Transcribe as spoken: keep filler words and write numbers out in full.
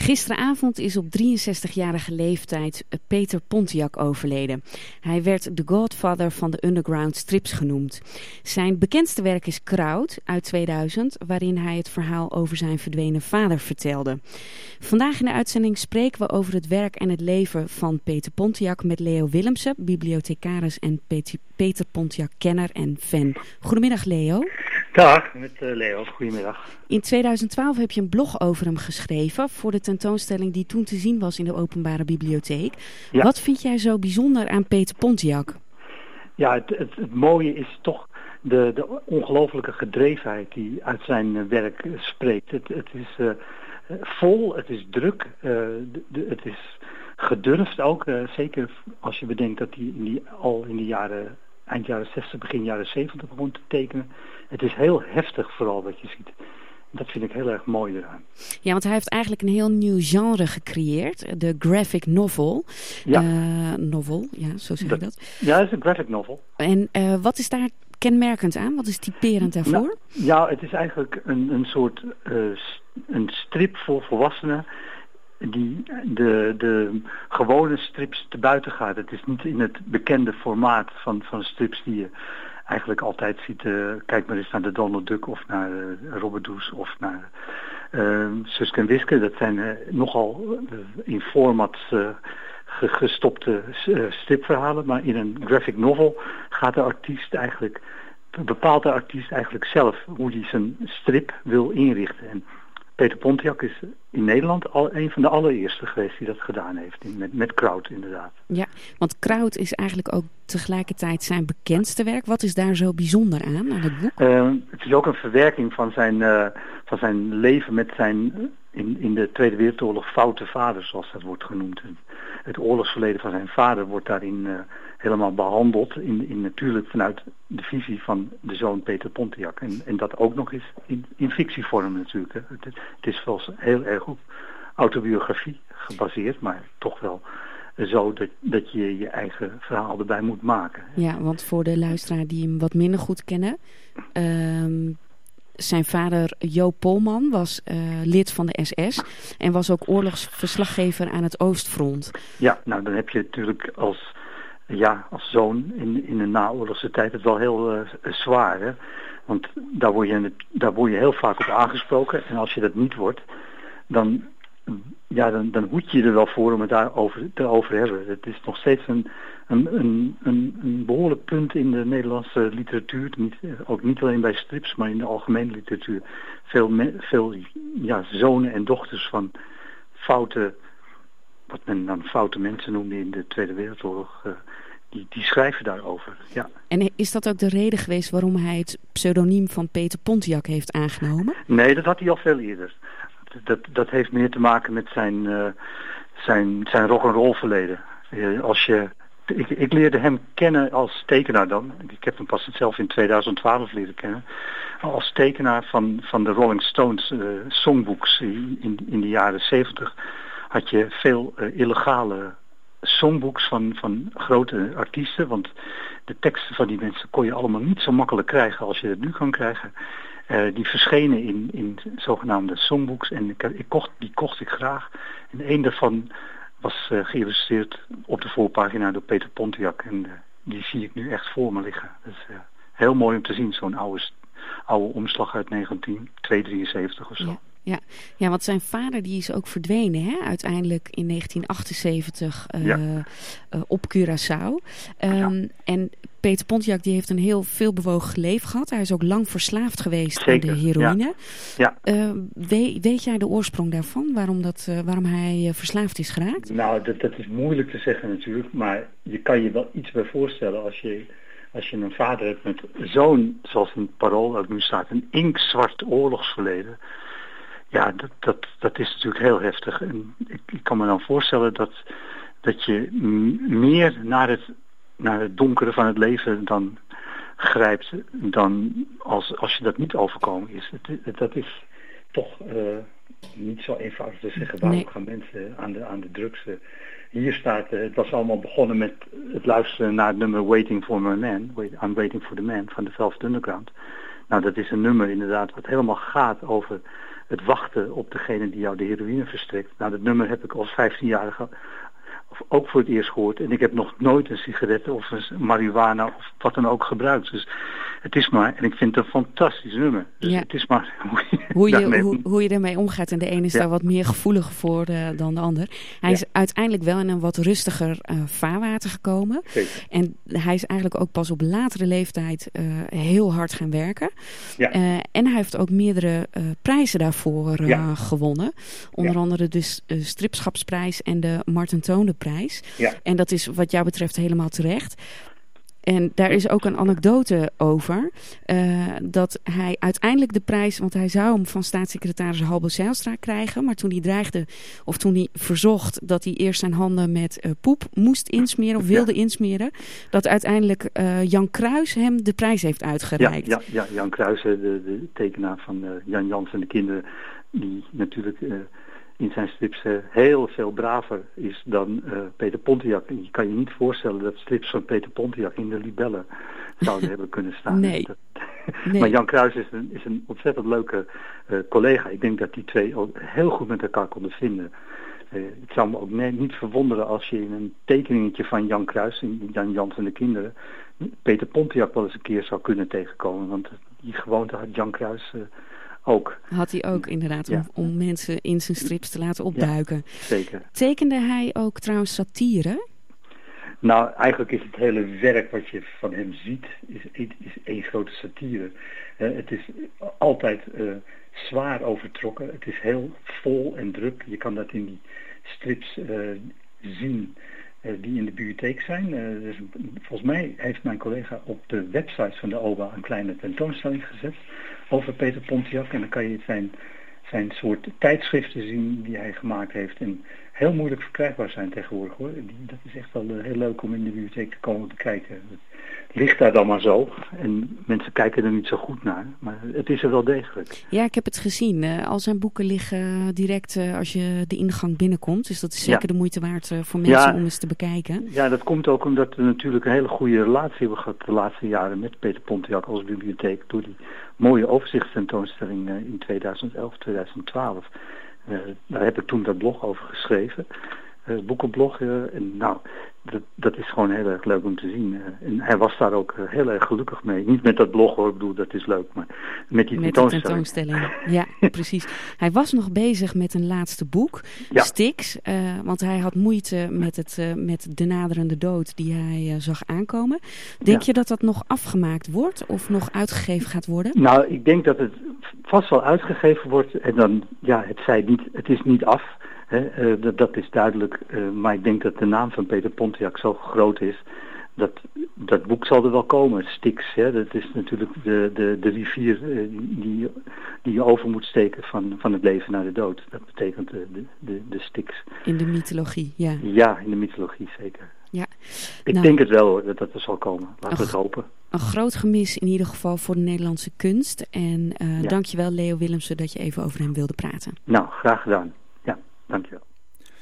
Gisteravond is op drieënzestigjarige leeftijd Peter Pontiac overleden. Hij werd de godfather van de underground strips genoemd. Zijn bekendste werk is Kraut uit tweeduizend, waarin hij het verhaal over zijn verdwenen vader vertelde. Vandaag in de uitzending spreken we over het werk en het leven van Peter Pontiac met Leo Willemsen, bibliothecaris en Peter Pontiac-kenner en fan. Goedemiddag Leo. Dag, met uh, Leo. Goedemiddag. In tweeduizend twaalf heb je een blog over hem geschreven voor de tentoonstelling die toen te zien was in de Openbare Bibliotheek. Ja. Wat vind jij zo bijzonder aan Peter Pontiac? Ja, het, het, het mooie is toch de, de ongelofelijke gedrevenheid die uit zijn uh, werk uh, spreekt. Het, het is uh, vol, het is druk, uh, de, de, het is gedurfd ook. Uh, zeker als je bedenkt dat hij in die, al in de jaren, eind jaren zestig, begin jaren zeventig begon te tekenen. Het is heel heftig vooral wat je ziet. Dat vind ik heel erg mooi eraan. Ja, want hij heeft eigenlijk een heel nieuw genre gecreëerd. De graphic novel. Ja. Uh, novel, ja, zo zeg je dat, dat. Ja, dat is een graphic novel. En uh, wat is daar kenmerkend aan? Wat is typerend daarvoor? Nou, ja, het is eigenlijk een, een soort uh, een strip voor volwassenen die de, de gewone strips te buiten gaat. Het is niet in het bekende formaat van, van strips die je eigenlijk altijd ziet. Uh, kijk maar eens naar de Donald Duck of naar uh, Robert Does of naar uh, Suske en Wiske. Dat zijn uh, nogal uh, in format uh, gestopte uh, stripverhalen. Maar in een graphic novel gaat de artiest eigenlijk, bepaalt de artiest eigenlijk zelf hoe hij zijn strip wil inrichten. En Peter Pontiac is in Nederland al een van de allereerste geweest die dat gedaan heeft. Met, met Kraut inderdaad. Ja, want Kraut is eigenlijk ook tegelijkertijd zijn bekendste werk. Wat is daar zo bijzonder aan, aan het boek? Uh, het is ook een verwerking van zijn, uh, van zijn leven met zijn, in, in de Tweede Wereldoorlog, foute vader, zoals dat wordt genoemd. Het oorlogsverleden van zijn vader wordt daarin uh, helemaal behandeld. In, in, natuurlijk vanuit de visie van de zoon Peter Pontiac. En, en dat ook nog eens in, in fictievorm natuurlijk. Hè. Het, het is wel heel erg op autobiografie gebaseerd, maar toch wel zo dat, dat je je eigen verhaal erbij moet maken. Ja, want voor de luisteraar die hem wat minder goed kennen, Um, zijn vader Joop Polman was uh, lid van de S S en was ook oorlogsverslaggever aan het Oostfront. Ja, nou dan heb je natuurlijk als, ja, als zoon in, in de naoorlogse tijd het wel heel uh, zwaar. Hè? Want daar word, je, daar word je heel vaak op aangesproken. En als je dat niet wordt, dan, ja, dan, dan hoed je er wel voor om het daarover te over hebben. Het is nog steeds een, een, een, een, een behoorlijk punt in de Nederlandse literatuur. Niet, ook niet alleen bij strips, maar in de algemene literatuur. Veel, me, veel ja, zonen en dochters van foute, wat men dan foute mensen noemde in de Tweede Wereldoorlog, uh, die, die schrijven daarover. Ja. En is dat ook de reden geweest waarom hij het pseudoniem van Peter Pontiac heeft aangenomen? Nee, dat had hij al veel eerder. Dat, dat heeft meer te maken met zijn, uh, zijn, zijn rock'n'roll verleden. Uh, als je, ik, ik leerde hem kennen als tekenaar dan. Ik heb hem pas zelf in tweeduizend twaalf leren kennen. Als tekenaar van, van de Rolling Stones uh, songbooks in, in, in de jaren zeventig had je veel uh, illegale songbooks van, van grote artiesten. Want de teksten van die mensen kon je allemaal niet zo makkelijk krijgen als je het nu kan krijgen. Uh, die verschenen in, in zogenaamde songbooks en ik, ik kocht, die kocht ik graag. En een daarvan was uh, geïllustreerd op de voorpagina door Peter Pontiac. En uh, die zie ik nu echt voor me liggen. Dat is uh, heel mooi om te zien, zo'n oude, oude omslag uit negentien drieënzeventig of zo. Ja. Ja, ja, want zijn vader die is ook verdwenen, hè? Uiteindelijk in negentien achtenzeventig uh, ja. uh, op Curaçao. Um, ja. En Peter Pontiac die heeft een heel veelbewogen leven gehad. Hij is ook lang verslaafd geweest Zeker, aan de heroïne. Ja. Ja. Uh, weet, weet jij de oorsprong daarvan? Waarom, dat, uh, waarom hij uh, verslaafd is geraakt? Nou, dat, dat is moeilijk te zeggen natuurlijk. Maar je kan je wel iets bij voorstellen als je, als je een vader hebt met zo'n, zoals in het Parool ook nu staat, een inktzwart oorlogsverleden. Ja, dat, dat, dat is natuurlijk heel heftig. En ik, ik kan me dan voorstellen dat, dat je m- meer naar het, naar het donkere van het leven dan grijpt dan als, als je dat niet overkomen is. Het, het, dat is toch uh, niet zo eenvoudig te zeggen. Waarom nee. gaan mensen aan de, aan de drugs? Uh, hier staat, uh, het was allemaal begonnen met het luisteren naar het nummer Waiting for My Man. Wait, I'm Waiting for the Man van de Velvet Underground. Nou, dat is een nummer inderdaad wat helemaal gaat over het wachten op degene die jou de heroïne verstrekt. Nou, dat nummer heb ik als vijftienjarige ook voor het eerst gehoord. En ik heb nog nooit een sigaret of een marihuana of wat dan ook gebruikt. Dus het is maar, en ik vind het een fantastisch nummer. Dus ja. het is maar hoe je, hoe, je, daarmee... hoe, hoe je ermee omgaat. En de ene is ja. daar wat meer gevoelig voor uh, dan de ander. Hij ja. is uiteindelijk wel in een wat rustiger uh, vaarwater gekomen. Zeker. En hij is eigenlijk ook pas op latere leeftijd uh, heel hard gaan werken. Ja. Uh, en hij heeft ook meerdere uh, prijzen daarvoor uh, ja. gewonnen. Onder ja. andere de uh, Stripschapsprijs en de Marten Toonde-prijs. Ja. En dat is wat jou betreft helemaal terecht. En daar is ook een anekdote over. Uh, dat hij uiteindelijk de prijs... Want hij zou hem van staatssecretaris Halbe Zijlstra krijgen. Maar toen hij dreigde... Of toen hij verzocht dat hij eerst zijn handen met uh, poep moest insmeren. Of wilde ja. insmeren. Dat uiteindelijk uh, Jan Kruis hem de prijs heeft uitgereikt. Ja, ja, ja Jan Kruis, de, de tekenaar van uh, Jan Jans en de kinderen. Die natuurlijk... Uh, in zijn strips uh, heel veel braver is dan uh, Peter Pontiac. Je kan je niet voorstellen dat strips van Peter Pontiac in de Libellen zouden hebben kunnen staan. Nee. Dat, nee. Maar Jan Kruis is een, is een ontzettend leuke uh, collega. Ik denk dat die twee ook heel goed met elkaar konden vinden. Uh, het zou me ook nee, niet verwonderen als je in een tekeningetje van Jan Kruis, in Jan Jans en de kinderen, Peter Pontiac wel eens een keer zou kunnen tegenkomen. Want die gewoonte had Jan Kruis... Uh, Ook. Had hij ook inderdaad, om, ja. om mensen in zijn strips te laten opduiken. Ja, zeker. Tekende hij ook trouwens satire? Nou, eigenlijk is het hele werk wat je van hem ziet, is, is één grote satire. Uh, het is altijd uh, zwaar overtrokken. Het is heel vol en druk. Je kan dat in die strips uh, zien uh, die in de bibliotheek zijn. Uh, dus, volgens mij heeft mijn collega op de website van de O B A een kleine tentoonstelling gezet over Peter Pontiac. En dan kan je zijn, zijn soort tijdschriften zien die hij gemaakt heeft. En heel moeilijk verkrijgbaar zijn tegenwoordig hoor. Die, dat is echt wel uh, heel leuk om in de bibliotheek te komen te kijken. Het ligt daar dan maar zo. En mensen kijken er niet zo goed naar. Maar het is er wel degelijk. Ja, ik heb het gezien. Uh, al zijn boeken liggen direct uh, als je de ingang binnenkomt. Dus dat is zeker ja. de moeite waard uh, voor mensen ja. om eens te bekijken. Ja, dat komt ook omdat we natuurlijk een hele goede relatie hebben gehad de laatste jaren met Peter Pontiac als bibliotheek. Door die mooie overzichtstentoonstelling uh, in tweeduizend elf, tweeduizend twaalf. Uh, daar heb ik toen dat blog over geschreven. Uh, boekenblog. Uh, en nou, dat, dat is gewoon heel erg leuk om te zien. Uh, en hij was daar ook uh, heel erg gelukkig mee. Niet met dat blog hoor, ik bedoel, dat is leuk. Maar met die met tentoonstelling. De tentoonstelling. Ja, precies. Hij was nog bezig met een laatste boek. Ja. Styx. Uh, want hij had moeite met, het, uh, met de naderende dood die hij uh, zag aankomen. Denk ja. je dat dat nog afgemaakt wordt? Of nog uitgegeven gaat worden? Nou, ik denk dat het vast wel uitgegeven wordt. En dan, ja, het, zei niet, het is niet af. He, uh, dat, dat is duidelijk, uh, maar ik denk dat de naam van Peter Pontiac zo groot is, dat dat boek zal er wel komen, Styx. Hè? Dat is natuurlijk de, de, de rivier uh, die, die je over moet steken van, van het leven naar de dood. Dat betekent de, de, de, de Styx. In de mythologie, ja. Ja, in de mythologie zeker. Ja. Ik nou, denk het wel hoor, dat dat er zal komen. Laten we het hopen. Een groot gemis in ieder geval voor de Nederlandse kunst. En uh, ja. dankjewel Leo Willemsen dat je even over hem wilde praten. Nou, graag gedaan. Ja, dankjewel.